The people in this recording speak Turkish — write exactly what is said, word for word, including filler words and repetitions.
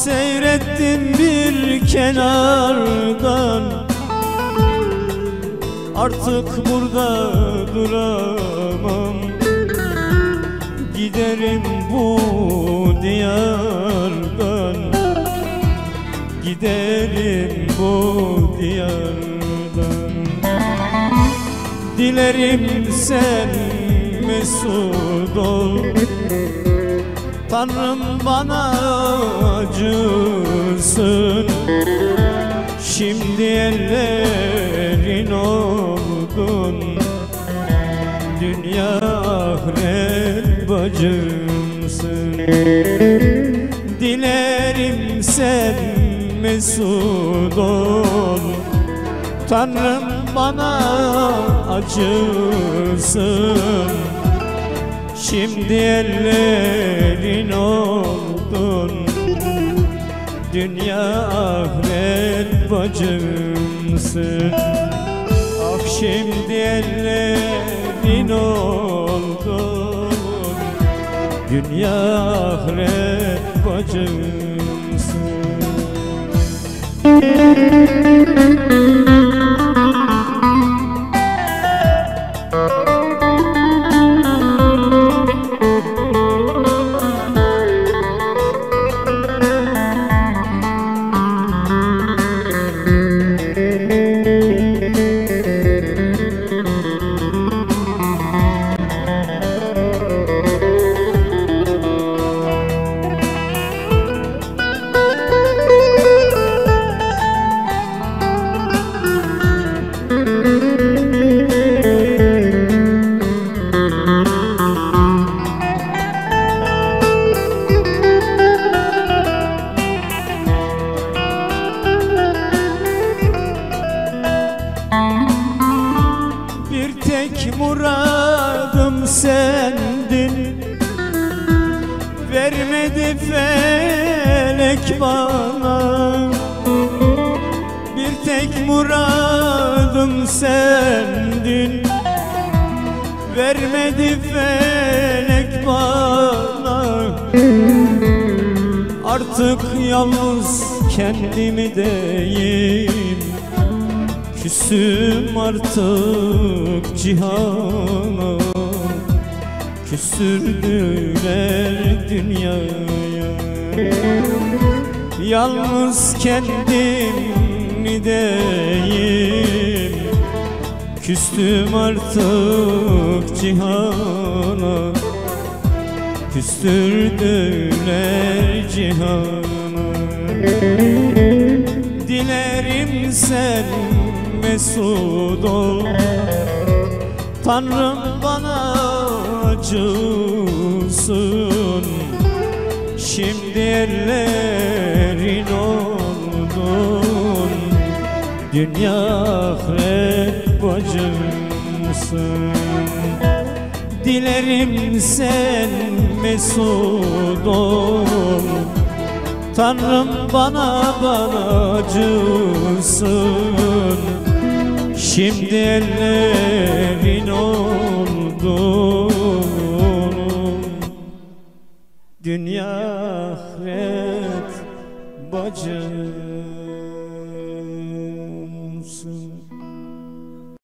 seyrettim bir kenardan, artık burada duramam. Giderim bu diyardan, giderim bu diyardan. Dilerim sen mesut ol, Tanrım bana acısın. Şimdi ellerin oldun, dünya ahiret bacımsın. Dilerim sen mesut ol, Tanrım bana acısın. Şimdi ellerin oldun, dünya ahiret bacımsın. Ah şimdi ellerin oldun, dünya ahiret bacımsın. Bir tek muradım sendin, vermedi felek bana. Bir tek muradım sendin, vermedi felek bana. Artık yalnız kendimi değil, küsüm artık cihana. Küstürdüler dünyaya, yalnız kendimi değil, küstüm artık cihana. Küstürdüler cihana. Dilerim sen mesut ol, Tanrım bana acısın. Şimdi ellerin oldun, dünya ahiret bacımsın. Dilerim sen mesut ol, Tanrım bana bana acısın. Şimdi ellerin oldun, dünya ahiret bacım.